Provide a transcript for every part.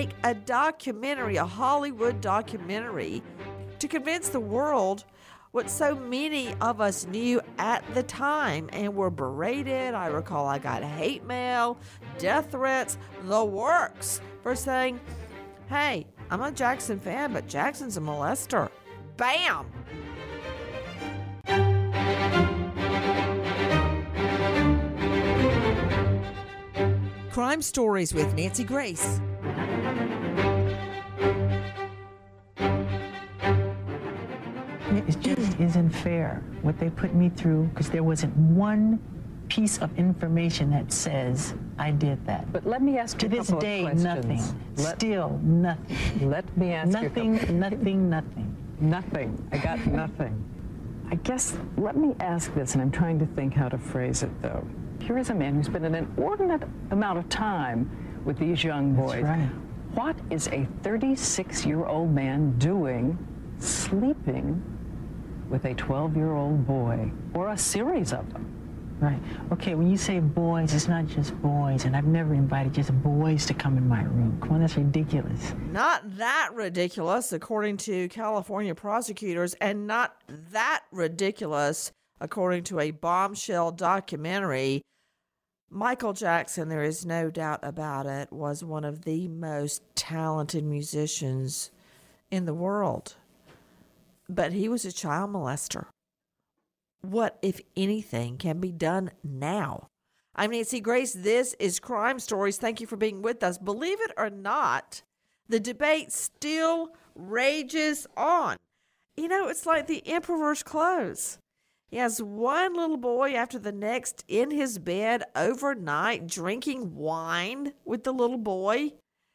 make a documentary, a Hollywood documentary, to convince the world what so many of us knew at the time and were berated. I recall I got hate mail, death threats, the works for saying, hey, I'm a Jackson fan, but Jackson's a molester. Bam! Crime Stories with Nancy Grace. It just isn't fair what they put me through, because there wasn't one piece of information that says I did that. But let me ask you a couple of questions. To this day, nothing. Still nothing. Let me ask nothing, you nothing. Nothing. I got nothing. I guess, let me ask this, and I'm trying to think how to phrase it, though. Here is a man who's spent an inordinate amount of time with these young boys. That's right. What is a 36-year-old man doing sleeping with a 12-year-old boy, or a series of them? Right. Okay, when you say boys, it's not just boys, and I've never invited just boys to come in my room. Come on, that's ridiculous. Not that ridiculous, according to California prosecutors, and not that ridiculous, according to a bombshell documentary. Michael Jackson, there is no doubt about it, was one of the most talented musicians in the world. But he was a child molester. What, if anything, can be done now? I'm Nancy Grace. This is Crime Stories. Thank you for being with us. Believe it or not, the debate still rages on. You know, it's like the emperor's clothes. He has one little boy after the next in his bed overnight drinking wine with the little boy.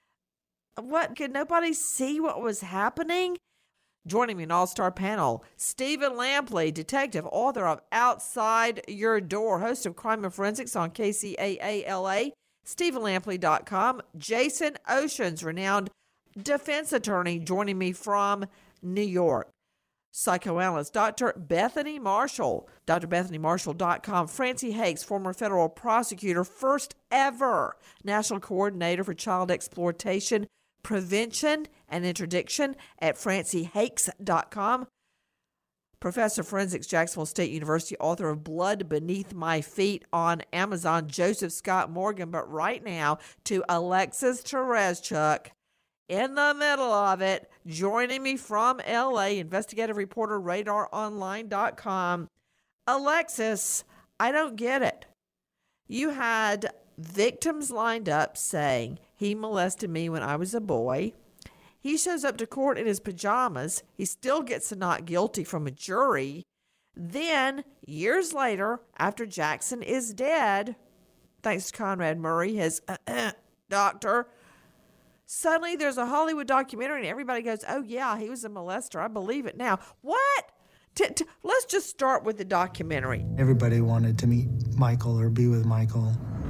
What, could nobody see what was happening? Joining me in an all-star panel, Stephen Lampley, detective, author of Outside Your Door, host of Crime and Forensics on KCAA-LA, StephenLampley.com. Jason Oceans, renowned defense attorney, joining me from New York. Psychoanalyst Dr. Bethany Marshall, DrBethanyMarshall.com. Francie Hakes, former federal prosecutor, first ever national coordinator for child exploitation prevention and interdiction at FrancieHakes.com. Professor of Forensics, Jacksonville State University, author of Blood Beneath My Feet on Amazon, Joseph Scott Morgan. But right now, to Alexis Tereszcuk, in the middle of it, joining me from LA, investigative reporter, RadarOnline.com. Alexis, I don't get it. You had victims lined up saying, he molested me when I was a boy. He shows up to court in his pajamas. He still gets a not guilty from a jury. Then, years later, after Jackson is dead, thanks to Conrad Murray, his doctor, suddenly there's a Hollywood documentary and everybody goes, oh yeah, he was a molester. I believe it now. What? Let's just start with the documentary. Everybody wanted to meet Michael or be with Michael.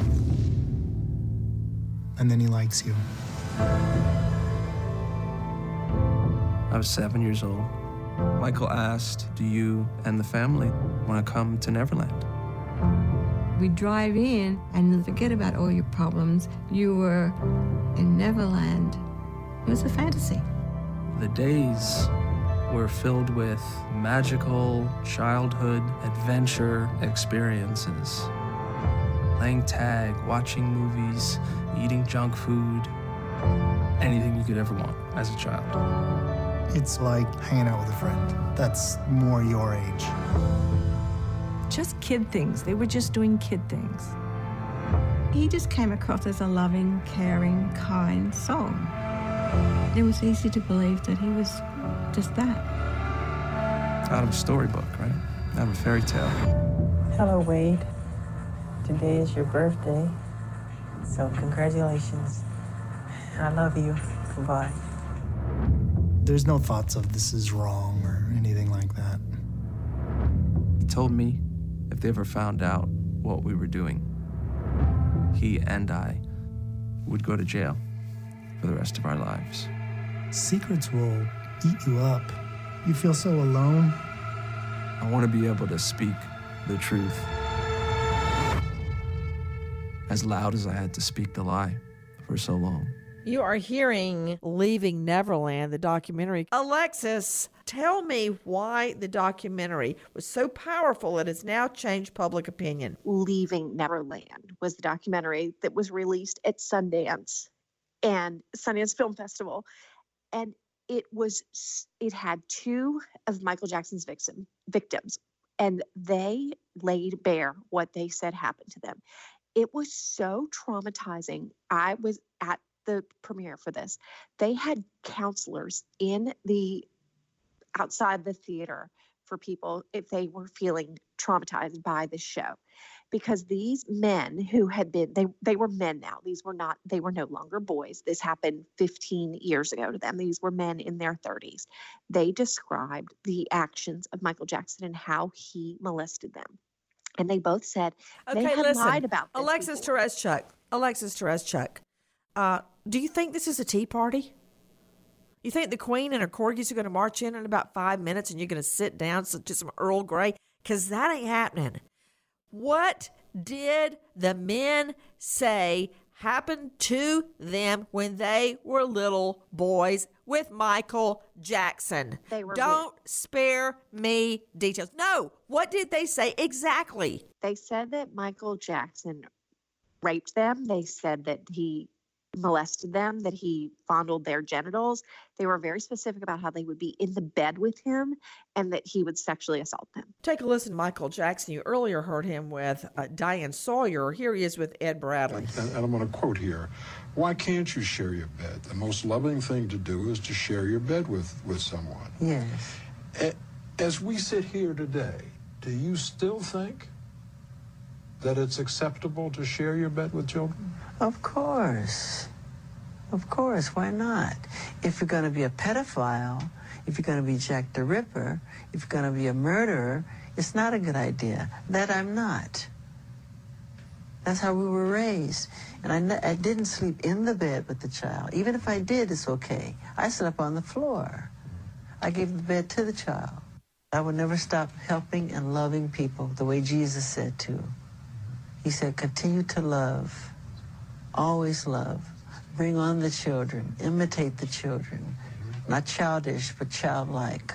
And then he likes you. I was 7 years old. Michael asked, do you and the family want to come to Neverland? We drive in and forget about all your problems. You were in Neverland. It was a fantasy. The days were filled with magical childhood adventure experiences. Playing tag, watching movies, eating junk food, anything you could ever want as a child. It's like hanging out with a friend that's more your age. Just kid things. They were just doing kid things. He just came across as a loving, caring, kind soul. It was easy to believe that he was just that. Out of a storybook, right? Out of a fairy tale. Hello, Wade. Today is your birthday, so congratulations. I love you. Goodbye. There's no thoughts of this is wrong or anything like that. He told me if they ever found out what we were doing, he and I would go to jail for the rest of our lives. Secrets will eat you up. You feel so alone. I want to be able to speak the truth as loud as I had to speak the lie for so long. You are hearing Leaving Neverland, the documentary. Alexis, tell me why the documentary was so powerful it has now changed public opinion. Leaving Neverland was the documentary that was released at Sundance Film Festival. And it had two of Michael Jackson's victims, and they laid bare what they said happened to them. It was so traumatizing. I was at the premiere for this. They had counselors outside the theater for people if they were feeling traumatized by the show, because these men who had been, they were men now. They were no longer boys. This happened 15 years ago to them. These were men in their 30s. They described the actions of Michael Jackson and how he molested them. And they both said they had lied about this. Alexis Tereszcuk, do you think this is a tea party? You think the Queen and her corgis are going to march in about 5 minutes and you're going to sit down to some Earl Grey? Because that ain't happening. What did the men say happened to them when they were little boys with Michael Jackson? Don't spare me details. No, what did they say exactly? They said that Michael Jackson raped them. They said that he molested them, that he fondled their genitals. They were very specific about how they would be in the bed with him and that he would sexually assault them. Take a listen to Michael Jackson. You earlier heard him with Diane Sawyer. Here he is with Ed Bradley. And I'm going to quote here. Why can't you share your bed? The most loving thing to do is to share your bed with someone. Yes. As we sit here today, do you still think that it's acceptable to share your bed with children? Of course. Of course, why not? If you're going to be a pedophile, if you're going to be Jack the Ripper, if you're going to be a murderer, it's not a good idea. That I'm not. That's how we were raised. And I didn't sleep in the bed with the child. Even if I did, it's okay. I slept on the floor. I gave the bed to the child. I would never stop helping and loving people the way Jesus said to. He said, continue to love. Always love. Bring on the children. Imitate the children. Not childish, but childlike.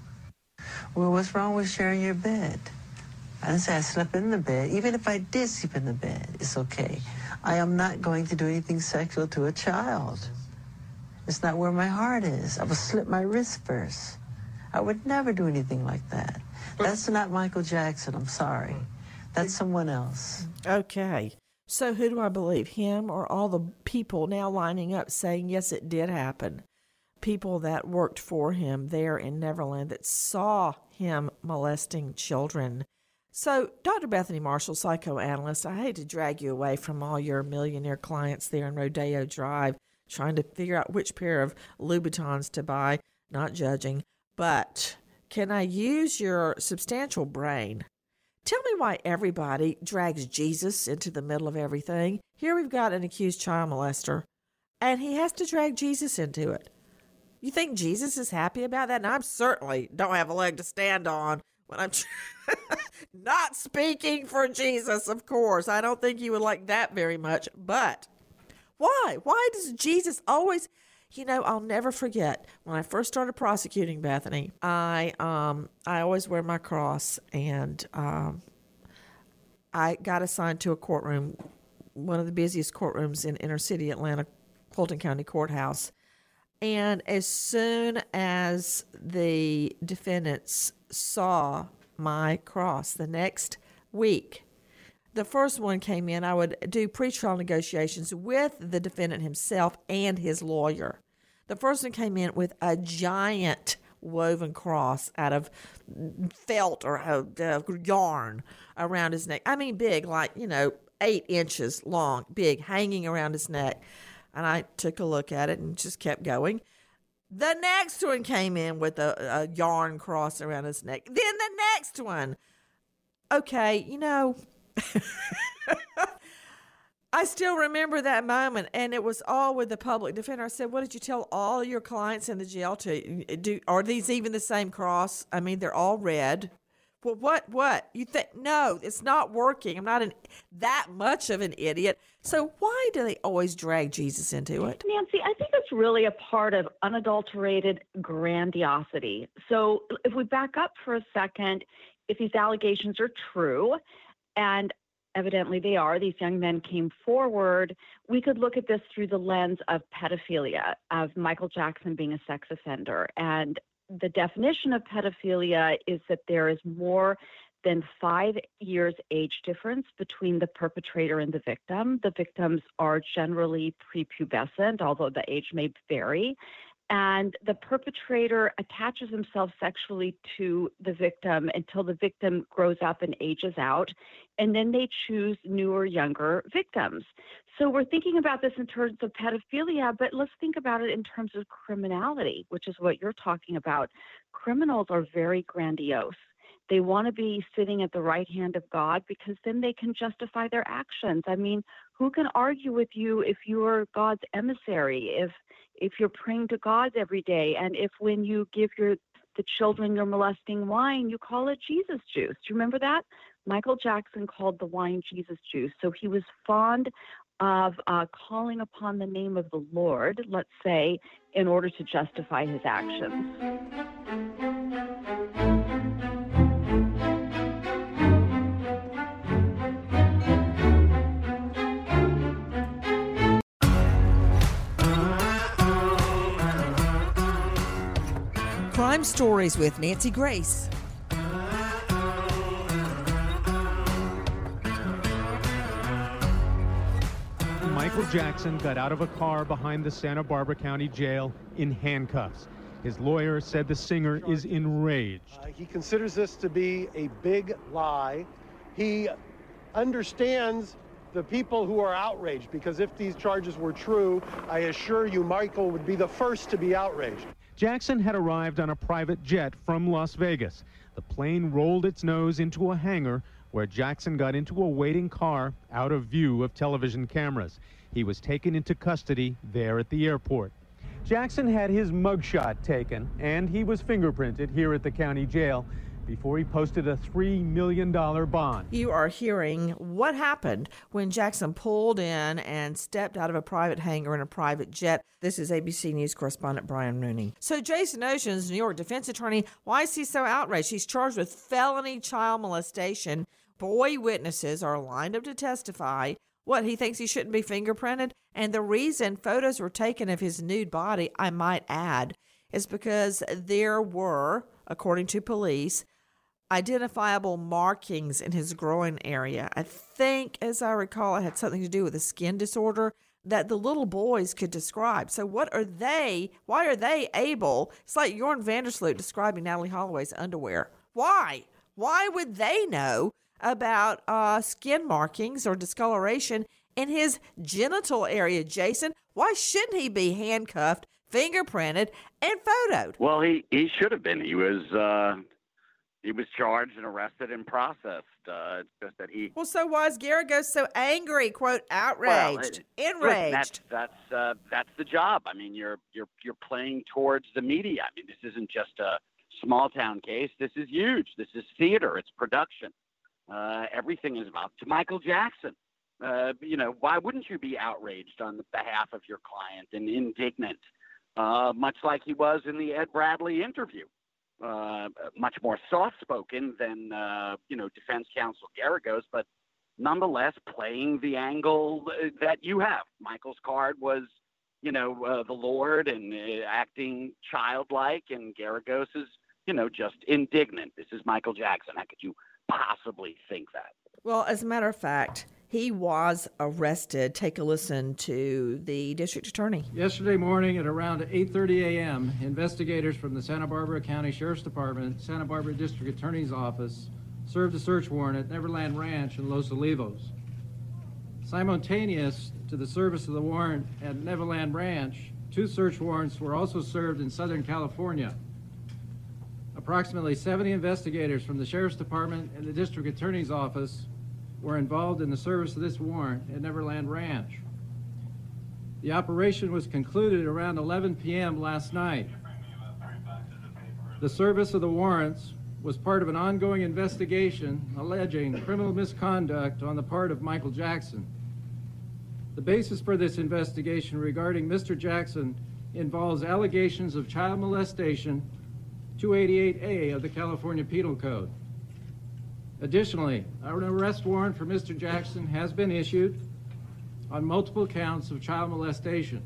Well, what's wrong with sharing your bed? I didn't say I slept in the bed. Even if I did sleep in the bed, it's okay. I am not going to do anything sexual to a child. It's not where my heart is. I would slit my wrist first. I would never do anything like that. That's not Michael Jackson. I'm sorry. That's someone else. Okay. So who do I believe, him or all the people now lining up saying, yes, it did happen? People that worked for him there in Neverland that saw him molesting children. So, Dr. Bethany Marshall, psychoanalyst, I hate to drag you away from all your millionaire clients there in Rodeo Drive, trying to figure out which pair of Louboutins to buy, not judging. But can I use your substantial brain? Tell me why everybody drags Jesus into the middle of everything. Here we've got an accused child molester, and he has to drag Jesus into it. You think Jesus is happy about that? And I certainly don't have a leg to stand on when I'm not speaking for Jesus, of course. I don't think he would like that very much. But why? Why does Jesus always... You know, I'll never forget when I first started prosecuting, Bethany. I always wear my cross, and I got assigned to a courtroom, one of the busiest courtrooms in inner city Atlanta, Fulton County Courthouse. And as soon as the defendants saw my cross the next week, the first one came in, I would do pretrial negotiations with the defendant himself and his lawyer. The first one came in with a giant woven cross out of felt or yarn around his neck. I mean, big, like, 8 inches long, big, hanging around his neck. And I took a look at it and just kept going. The next one came in with a yarn cross around his neck. Then the next one. Okay, I still remember that moment, and it was all with the public defender. I said, what did you tell all your clients in the jail to do? Are these even the same cross? I mean, they're all red Well, what? You think, no, it's not working. I'm not that much of an idiot. So why do they always drag Jesus into it? Nancy, I think it's really a part of unadulterated grandiosity. So if we back up for a second, if these allegations are true, and evidently they are, these young men came forward, we could look at this through the lens of pedophilia, of Michael Jackson being a sex offender. And the definition of pedophilia is that there is more than 5 years age difference between the perpetrator and the victim. The victims are generally prepubescent, although the age may vary. And the perpetrator attaches himself sexually to the victim until the victim grows up and ages out, and then they choose newer, younger victims. So we're thinking about this in terms of pedophilia, but let's think about it in terms of criminality, which is what you're talking about. Criminals are very grandiose. They want to be sitting at the right hand of God because then they can justify their actions. I mean, who can argue with you if you are God's emissary, if you're praying to God every day, and if when you give the children your molesting wine, you call it Jesus juice? Do you remember that? Michael Jackson called the wine Jesus juice. So he was fond of calling upon the name of the Lord, let's say, in order to justify his actions. Crime Stories with Nancy Grace. Michael Jackson got out of a car behind the Santa Barbara County Jail in handcuffs. His lawyer said the singer is enraged. He considers this to be a big lie. He understands the people who are outraged, because if these charges were true, I assure you Michael would be the first to be outraged. Jackson had arrived on a private jet from Las Vegas. The plane rolled its nose into a hangar where Jackson got into a waiting car out of view of television cameras. He was taken into custody there at the airport. Jackson had his mugshot taken, and he was fingerprinted here at the county jail before he posted a $3 million bond. You are hearing what happened when Jackson pulled in and stepped out of a private hangar in a private jet. This is ABC News correspondent Brian Rooney. So Jason Ocean's New York defense attorney, why is he so outraged? He's charged with felony child molestation. Boy witnesses are lined up to testify. What, he thinks he shouldn't be fingerprinted? And the reason photos were taken of his nude body, I might add, is because there were, according to police, identifiable markings in his groin area. I think, as I recall, it had something to do with a skin disorder that the little boys could describe. So why are they able, it's like Jorn Vandersloot describing Natalie Holloway's underwear. Why? Why would they know about skin markings or discoloration in his genital area, Jason? Why shouldn't he be handcuffed, fingerprinted, and photoed? Well, he should have been. He was charged and arrested and processed. It's just that he. Well, so why is Garagos so angry? Quote, outraged, enraged. That's the job. I mean, you're playing towards the media. I mean, this isn't just a small town case. This is huge. This is theater. It's production. Everything is about to Michael Jackson. Why wouldn't you be outraged on the behalf of your client and indignant, much like he was in the Ed Bradley interview? Much more soft-spoken than, defense counsel Garagos, but nonetheless playing the angle that you have. Michael's card was, the Lord and acting childlike, and Garagos is, just indignant. This is Michael Jackson. How could you possibly think that? Well, as a matter of fact, he was arrested. Take a listen to the district attorney. Yesterday morning at around 8:30 a.m., investigators from the Santa Barbara County Sheriff's Department, Santa Barbara District Attorney's Office, served a search warrant at Neverland Ranch in Los Olivos. Simultaneous to the service of the warrant at Neverland Ranch, 2 search warrants were also served in Southern California. Approximately 70 investigators from the Sheriff's Department and the District Attorney's Office were involved in the service of this warrant at Neverland Ranch. The operation was concluded around 11 p.m. last night. The service of the warrants was part of an ongoing investigation alleging criminal misconduct on the part of Michael Jackson. The basis for this investigation regarding Mr. Jackson involves allegations of child molestation, 288A of the California Penal Code. Additionally, an arrest warrant for Mr. Jackson has been issued on multiple counts of child molestation.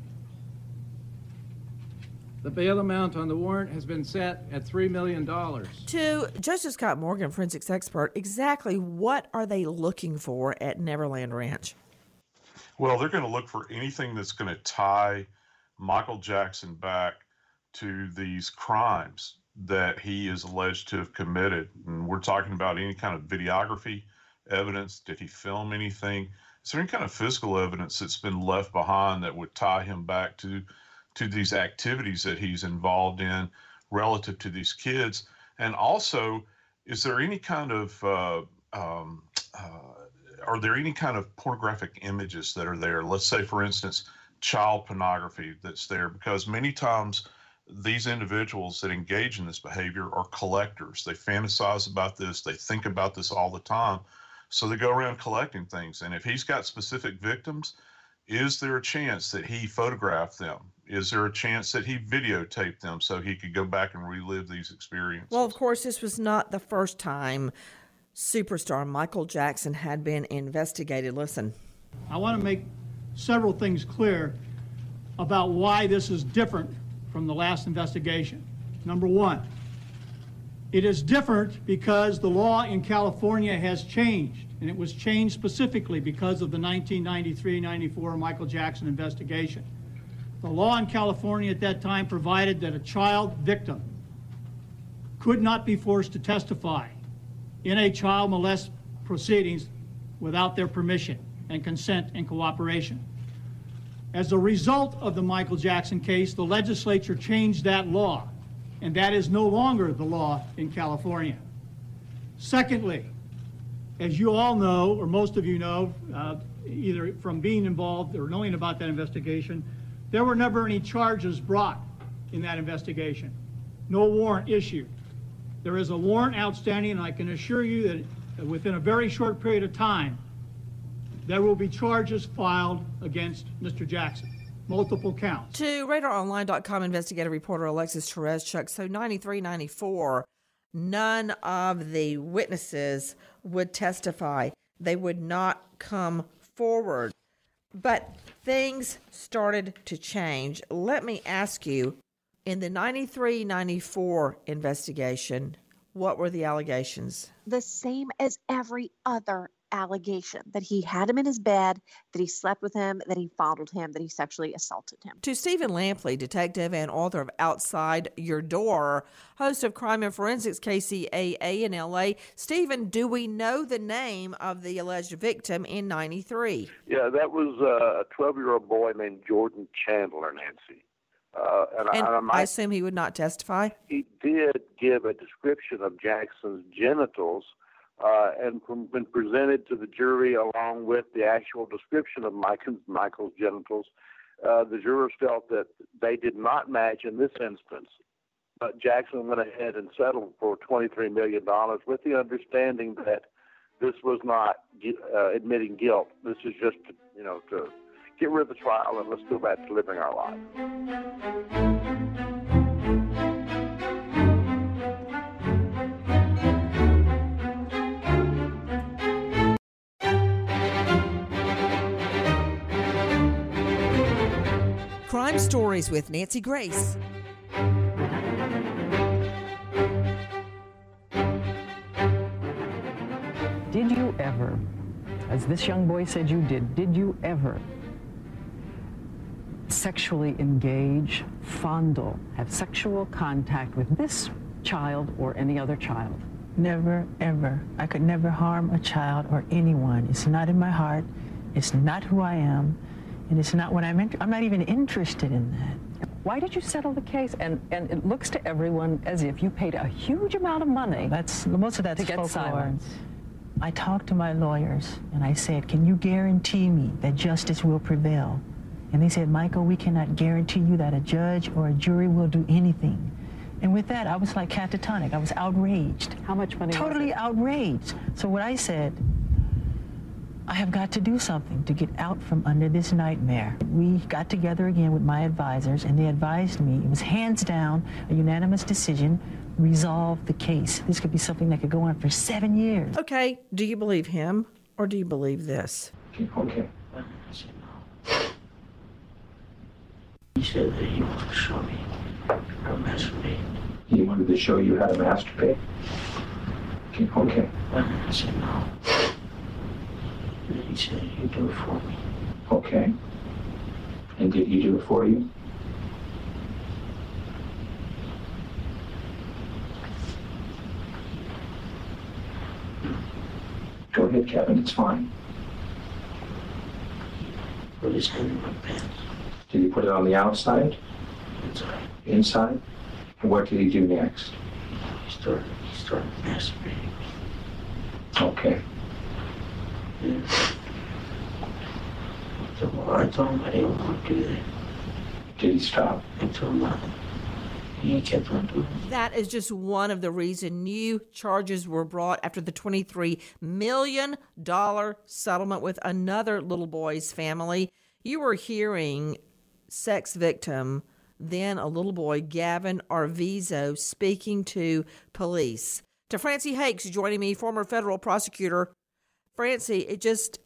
The bail amount on the warrant has been set at $3 million. To Justice Scott Morgan, forensics expert, exactly what are they looking for at Neverland Ranch? Well, they're going to look for anything that's going to tie Michael Jackson back to these crimes that he is alleged to have committed. And we're talking about any kind of videography evidence. Did he film anything? Is there any kind of physical evidence that's been left behind that would tie him back to these activities that he's involved in relative to these kids? And also, is there any kind of, are there any kind of pornographic images that are there? Let's say, for instance, child pornography that's there, because many times these individuals that engage in this behavior are collectors. They fantasize about this. They think about this all the time. So they go around collecting things. And if he's got specific victims, is there a chance that he photographed them? Is there a chance that he videotaped them so he could go back and relive these experiences? Well, of course, this was not the first time superstar Michael Jackson had been investigated. Listen. I want to make several things clear about why this is different from the last investigation. Number one, it is different because the law in California has changed, and it was changed specifically because of the 1993-94 Michael Jackson investigation. The law in California at that time provided that a child victim could not be forced to testify in a child molest proceedings without their permission and consent and cooperation. As a result of the Michael Jackson case, the legislature changed that law, and that is no longer the law in California. Secondly, as you all know, or most of you know, either from being involved or knowing about that investigation, there were never any charges brought in that investigation. No warrant issued. There is a warrant outstanding, and I can assure you that within a very short period of time, there will be charges filed against Mr. Jackson, multiple counts. To RadarOnline.com investigative reporter Alexis Tereszchuk, so 93-94, none of the witnesses would testify. They would not come forward. But things started to change. Let me ask you, in the 93-94 investigation, what were the allegations? The same as every other allegation, that he had him in his bed, that he slept with him, that he fondled him, that he sexually assaulted him. To Stephen Lampley, detective and author of Outside Your Door, host of Crime and Forensics KCAA in L.A. Stephen, do we know the name of the alleged victim in 93? Yeah, that was a 12-year-old boy named Jordan Chandler, Nancy. I assume he would not testify? He did give a description of Jackson's genitals, and when presented to the jury along with the actual description of Michael's genitals, the jurors felt that they did not match in this instance. But Jackson went ahead and settled for $23 million with the understanding that this was not admitting guilt. This is just, to get rid of the trial and let's go back to living our life. Crime Stories with Nancy Grace. Did you ever, as this young boy said you did you ever sexually engage, fondle, have sexual contact with this child or any other child? Never, ever. I could never harm a child or anyone. It's not in my heart. It's not who I am. And it's not what I'm not even interested in that. Why did you settle the case? And it looks to everyone as if you paid a huge amount of money. Most of that's to get folklore. silence. I talked to my lawyers and I said, can you guarantee me that justice will prevail? And they said, Michael, we cannot guarantee you that a judge or a jury will do anything. And with that, I was like catatonic. I was outraged. How much money? Totally outraged. So what I said, I have got to do something to get out from under this nightmare. We got together again with my advisors, and they advised me, it was hands down, a unanimous decision, resolve the case. This could be something that could go on for 7 years. Okay, do you believe him or do you believe this? Okay. He said that he wanted to show me how to masturbate. He wanted to show you how to masturbate? Okay. I said no. And he said, you do it for me. Okay. And did he do it for you? Go ahead, Kevin, it's fine. Put his hand in my pants. Did he put it on the outside? Inside. Inside? And what did he do next? He started masturbating. Okay. Yeah. I told him I didn't want to do that. Did he stop? I told him he kept on doing it. That is just one of the reasons new charges were brought after the $23 million settlement with another little boy's family. You were hearing sex victim, then a little boy, Gavin Arvizo, speaking to police. To Francie Hakes, joining me, former federal prosecutor. Francie, it just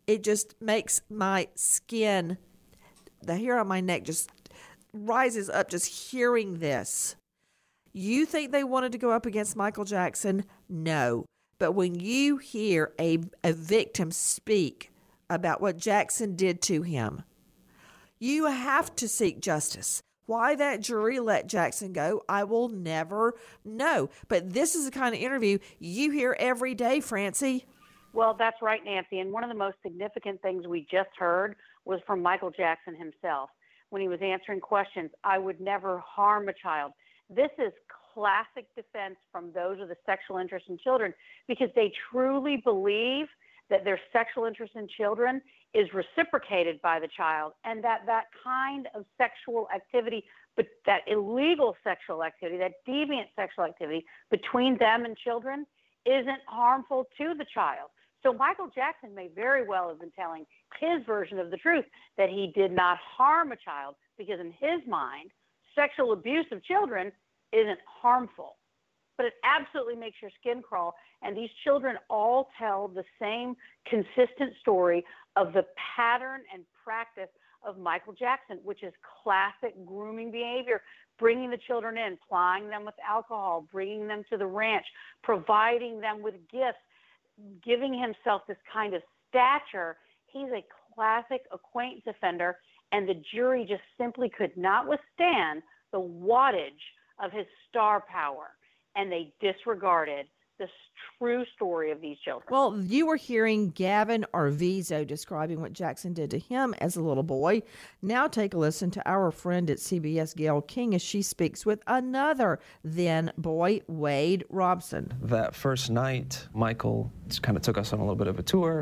makes my skin, the hair on my neck just rises up just hearing this. You think they wanted to go up against Michael Jackson? No. But when you hear a victim speak about what Jackson did to him, you have to seek justice. Why that jury let Jackson go, I will never know. But this is the kind of interview you hear every day, Francie. Well, that's right, Nancy. And one of the most significant things we just heard was from Michael Jackson himself when he was answering questions. I would never harm a child. This is classic defense from those with a sexual interest in children, because they truly believe that their sexual interest in children is reciprocated by the child, and that kind of sexual activity, but that illegal sexual activity, that deviant sexual activity between them and children isn't harmful to the child. So Michael Jackson may very well have been telling his version of the truth, that he did not harm a child, because in his mind, sexual abuse of children isn't harmful. But it absolutely makes your skin crawl. And these children all tell the same consistent story of the pattern and practice of Michael Jackson, which is classic grooming behavior, bringing the children in, plying them with alcohol, bringing them to the ranch, providing them with gifts, giving himself this kind of stature. He's a classic acquaintance offender, and the jury just simply could not withstand the wattage of his star power, and they disregarded the true story of these children. Well, you were hearing Gavin Arvizo describing what Jackson did to him as a little boy. Now take a listen to our friend at CBS, Gayle King, as she speaks with another then boy, Wade Robson. That first night, Michael kind of took us on a little bit of a tour,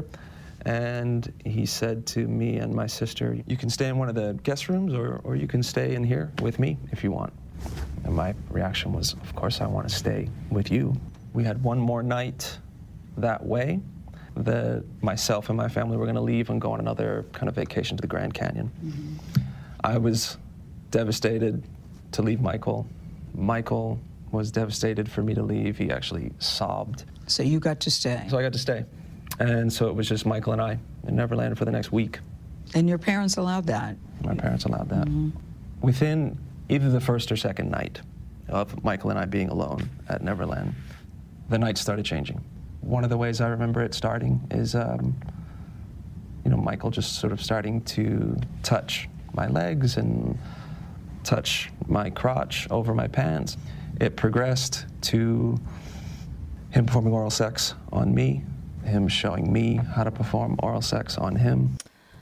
and he said to me and my sister, you can stay in one of the guest rooms or you can stay in here with me if you want. And my reaction was, of course, I want to stay with you. We had one more night that way. Myself and my family were going to leave and go on another kind of vacation to the Grand Canyon. Mm-hmm. I was devastated to leave Michael. Michael was devastated for me to leave. He actually sobbed. So you got to stay? So I got to stay. And so it was just Michael and I in Neverland for the next week. And your parents allowed that? My parents allowed that. Mm-hmm. Within either the first or second night of Michael and I being alone at Neverland, the night started changing. One of the ways I remember it starting is, Michael just sort of starting to touch my legs and touch my crotch over my pants. It progressed to him performing oral sex on me, him showing me how to perform oral sex on him.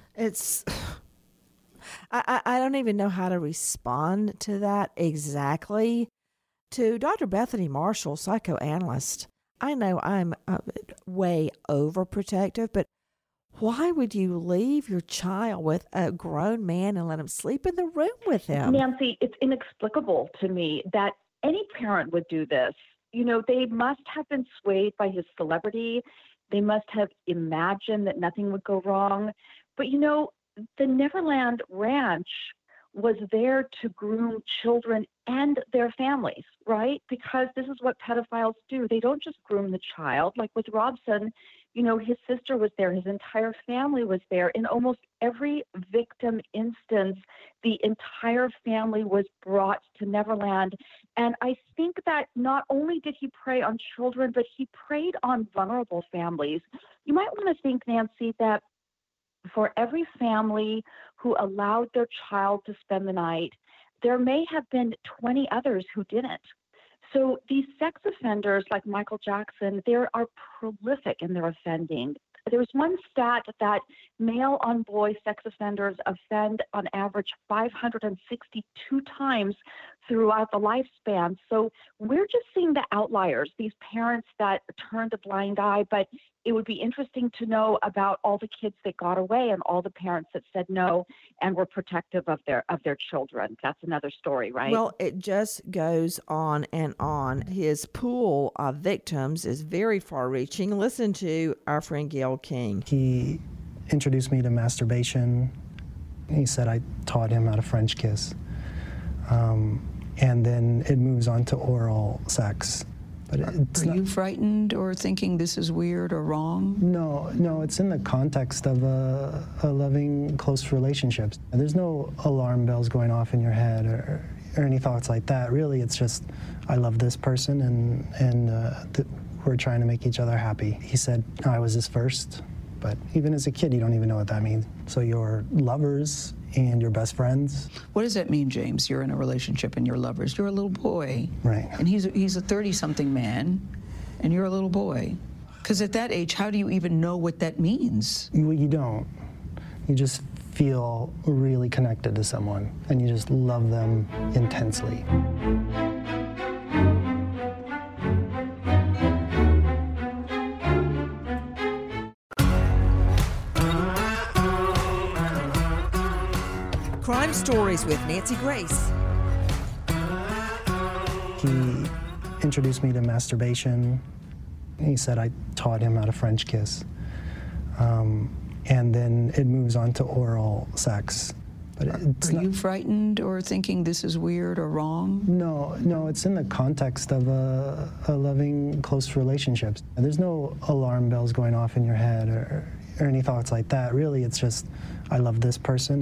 I don't even know how to respond to that exactly. To Dr. Bethany Marshall, psychoanalyst, I know I'm way overprotective, but why would you leave your child with a grown man and let him sleep in the room with him? Nancy, it's inexplicable to me that any parent would do this. You know, they must have been swayed by his celebrity. They must have imagined that nothing would go wrong. But, you know, the Neverland Ranch was there to groom children and their families, right? Because this is what pedophiles do. They don't just groom the child. Like with Robson, you know, his sister was there, his entire family was there. In almost every victim instance, the entire family was brought to Neverland. And I think that not only did he prey on children, but he preyed on vulnerable families. You might want to think, Nancy, that for every family who allowed their child to spend the night, there may have been 20 others who didn't. So these sex offenders like Michael Jackson, they are prolific in their offending. There's one stat that male on boy sex offenders offend on average 562 times throughout the lifespan. So we're just seeing the outliers, these parents that turned a blind eye, but it would be interesting to know about all the kids that got away and all the parents that said no and were protective of their children. That's another story, right? Well, it just goes on and on. His pool of victims is very far-reaching. Listen to our friend Gayle King. He introduced me to masturbation. He said I taught him how to French kiss. And then it moves on to oral sex. But Are you frightened or thinking this is weird or wrong? No, it's in the context of a loving, close relationships. There's no alarm bells going off in your head or any thoughts like that. Really, it's just, I love this person and we're trying to make each other happy. He said I was his first, but even as a kid, you don't even know what that means. So you're lovers and your best friends. What does that mean, James? You're in a relationship and you're lovers. You're a little boy. Right. And he's a 30-something man, and you're a little boy. Because at that age, how do you even know what that means? You don't. You just feel really connected to someone, and you just love them intensely. Crime Stories with Nancy Grace. He introduced me to masturbation. He said I taught him how to French kiss. And then it moves on to oral sex. But Are you frightened or thinking this is weird or wrong? No, it's in the context of a loving, close relationships. There's no alarm bells going off in your head or any thoughts like that. Really, it's just, I love this person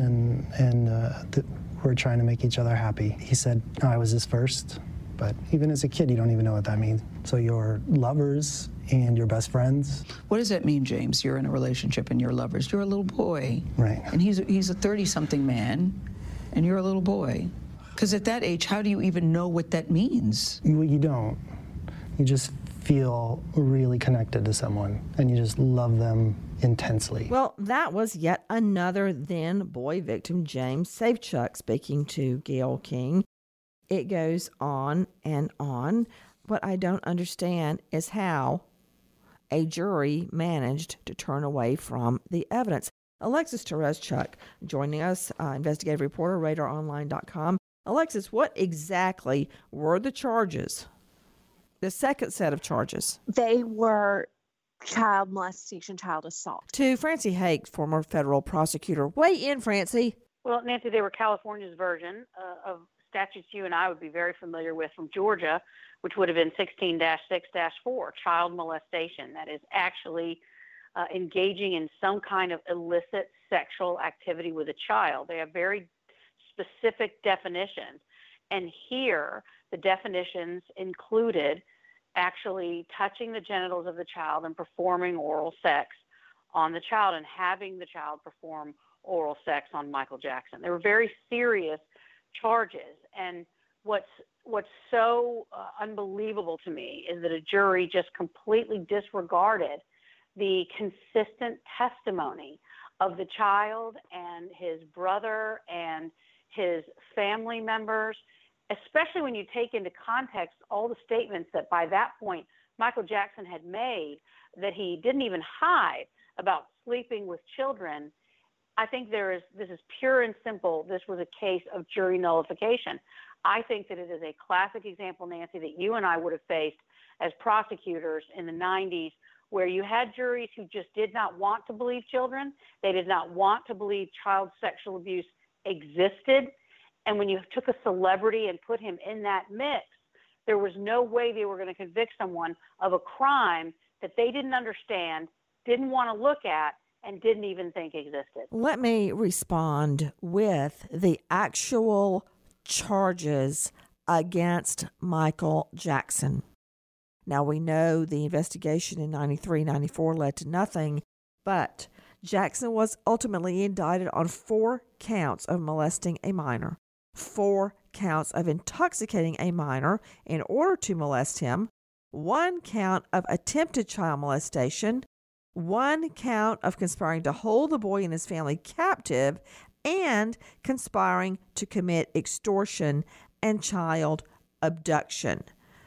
and we're trying to make each other happy. He said I was his first, but even as a kid, you don't even know what that means. So you're lovers and your best friends. What does that mean, James? You're in a relationship and you're lovers. You're a little boy. Right. And he's a 30-something man, and you're a little boy. Because at that age, how do you even know what that means? You don't. You just feel really connected to someone, and you just love them intensely. Well, that was yet another then boy victim, James Safechuck, speaking to Gayle King. It goes on and on. What I don't understand is how a jury managed to turn away from the evidence. Alexis Tereszcuk joining us, investigative reporter, RadarOnline.com. Alexis, what exactly were the charges? The second set of charges. They were child molestation, child assault. To Francie Hake, former federal prosecutor. Weigh in, Francie. Well, Nancy, they were California's version of statutes you and I would be very familiar with from Georgia, which would have been 16-6-4, child molestation. That is actually engaging in some kind of illicit sexual activity with a child. They have very specific definitions. And here, the definitions included actually touching the genitals of the child and performing oral sex on the child and having the child perform oral sex on Michael Jackson. They were very serious charges. And what's so unbelievable to me is that a jury just completely disregarded the consistent testimony of the child and his brother and his family members, especially when you take into context all the statements that by that point Michael Jackson had made, that he didn't even hide about sleeping with children. I think this is pure and simple. This was a case of jury nullification. I think that it is a classic example, Nancy, that you and I would have faced as prosecutors in the 90s, where you had juries who just did not want to believe children. They did not want to believe child sexual abuse existed. And when you took a celebrity and put him in that mix, there was no way they were going to convict someone of a crime that they didn't understand, didn't want to look at, and didn't even think existed. Let me respond with the actual charges against Michael Jackson. Now, we know the investigation in 93, 94 led to nothing, but Jackson was ultimately indicted on 4 counts of molesting a minor, 4 counts of intoxicating a minor in order to molest him, 1 count of attempted child molestation, 1 count of conspiring to hold the boy and his family captive, and conspiring to commit extortion and child abduction.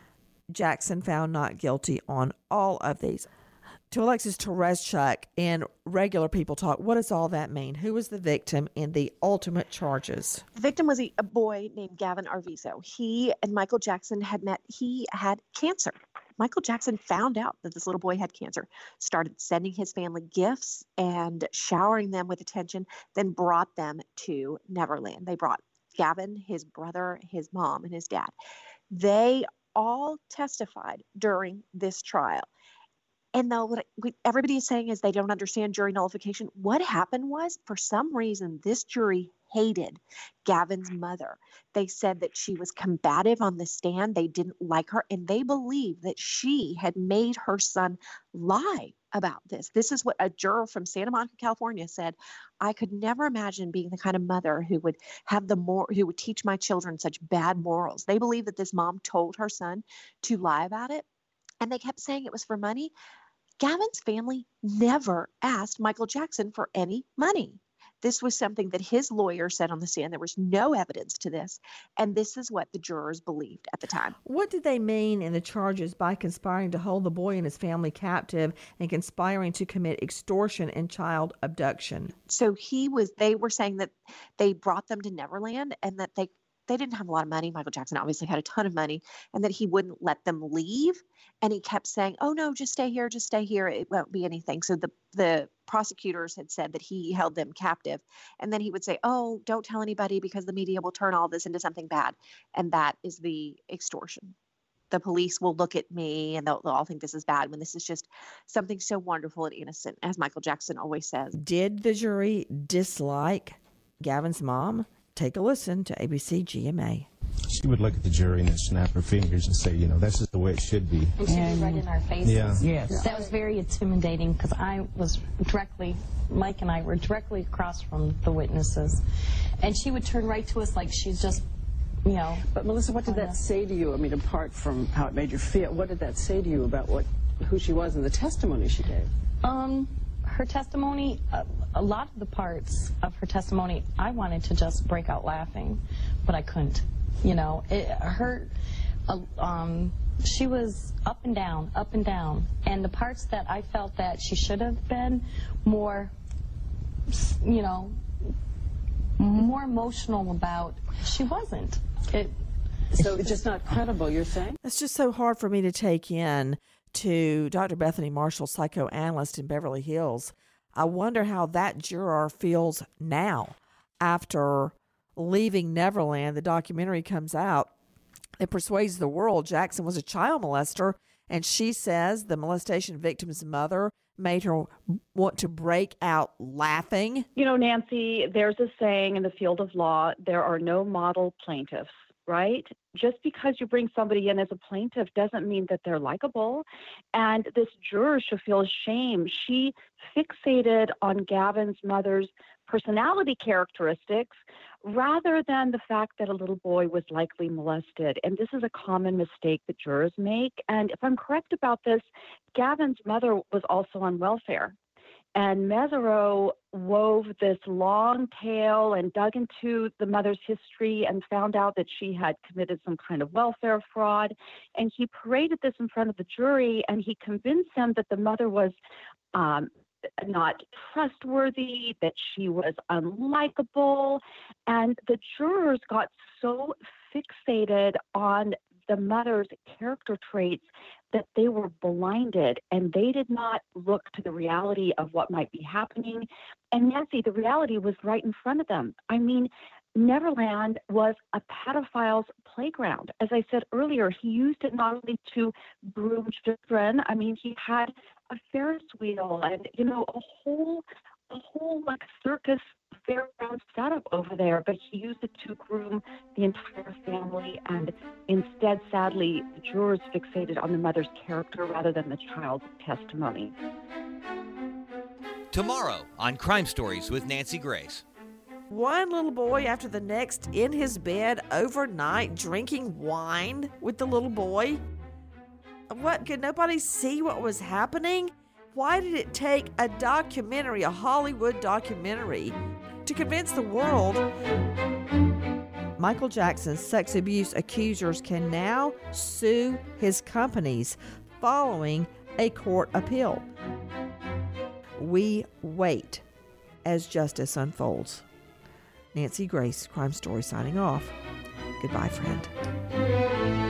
Jackson found not guilty on all of these. To Alexis Tereszcuk in Regular People Talk, what does all that mean? Who was the victim in the ultimate charges? The victim was a boy named Gavin Arvizo. He and Michael Jackson had met. He had cancer. Michael Jackson found out that this little boy had cancer, started sending his family gifts and showering them with attention, then brought them to Neverland. They brought Gavin, his brother, his mom, and his dad. They all testified during this trial. And though what everybody is saying is they don't understand jury nullification, what happened was, for some reason, this jury hated Gavin's mother. They said that she was combative on the stand. They didn't like her, and they believed that she had made her son lie about this. This is what a juror from Santa Monica, California said. I could never imagine being the kind of mother who would have who would teach my children such bad morals. They believe that this mom told her son to lie about it, and they kept saying it was for money. Gavin's family never asked Michael Jackson for any money. This was something that his lawyer said on the stand. There was no evidence to this, and this is what the jurors believed at the time. What did they mean in the charges by conspiring to hold the boy and his family captive and conspiring to commit extortion and child abduction? So they were saying that they brought them to Neverland and that they didn't have a lot of money. Michael Jackson obviously had a ton of money, and that he wouldn't let them leave. And he kept saying, oh, no, just stay here, just stay here. It won't be anything. So the prosecutors had said that he held them captive. And then he would say, oh, don't tell anybody because the media will turn all this into something bad. And that is the extortion. The police will look at me and they'll all think this is bad when this is just something so wonderful and innocent, as Michael Jackson always says. Did the jury dislike Gavin's mom? Take a listen to ABC GMA. She would look at the jury and snap her fingers and say, this is the way it should be. And she'd be right in our faces. Yeah. Yes. That was very intimidating because Mike and I were directly across from the witnesses. And she would turn right to us like she's just, But Melissa, what did that say to you? I mean, apart from how it made you feel, what did that say to you about who she was and the testimony she gave? Her testimony, a lot of the parts of her testimony, I wanted to just break out laughing, but I couldn't. She was up and down, and the parts that I felt that she should have been more, more emotional about, she wasn't. So it's just not credible, you're saying? It's just so hard for me to take in. To Dr. Bethany Marshall, psychoanalyst in Beverly Hills. I wonder how that juror feels now after leaving Neverland. The documentary comes out. It persuades the world Jackson was a child molester, and she says the molestation victim's mother made her want to break out laughing. Nancy, there's a saying in the field of law, there are no model plaintiffs, right? Just because you bring somebody in as a plaintiff doesn't mean that they're likable. And this juror should feel ashamed. She fixated on Gavin's mother's personality characteristics rather than the fact that a little boy was likely molested. And this is a common mistake that jurors make. And if I'm correct about this, Gavin's mother was also on welfare. And Mesereau wove this long tale and dug into the mother's history and found out that she had committed some kind of welfare fraud. And he paraded this in front of the jury, and he convinced them that the mother was not trustworthy, that she was unlikable. And the jurors got so fixated on the mother's character traits that they were blinded and they did not look to the reality of what might be happening. And Nancy, the reality was right in front of them. I mean, Neverland was a pedophile's playground. As I said earlier, he used it not only to groom children. I mean, he had a Ferris wheel and, you know, a whole like circus fairground setup over there, but he used it to groom the entire family. And instead, sadly, the jurors fixated on the mother's character rather than the child's testimony. Tomorrow on Crime Stories with Nancy Grace. One little boy after the next in his bed overnight drinking wine with the little boy. What, could nobody see what was happening? Why did it take a documentary, a Hollywood documentary, to convince the world? Michael Jackson's sex abuse accusers can now sue his companies following a court appeal. We wait as justice unfolds. Nancy Grace, Crime Story, signing off. Goodbye, friend.